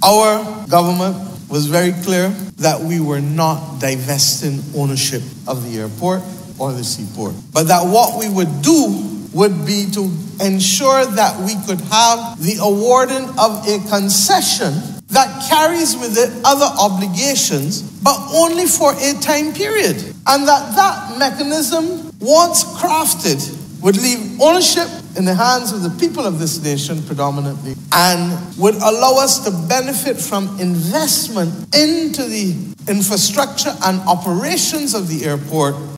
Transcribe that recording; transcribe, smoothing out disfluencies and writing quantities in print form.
Our government was very clear that we were not divesting ownership of the airport or the seaport, but that what we would do would be to ensure that we could have the awarding of a concession that carries with it other obligations, but only for a time period. And that mechanism, once crafted, would leave ownership in the hands of the people of this nation predominantly, and would allow us to benefit from investment into the infrastructure and operations of the airport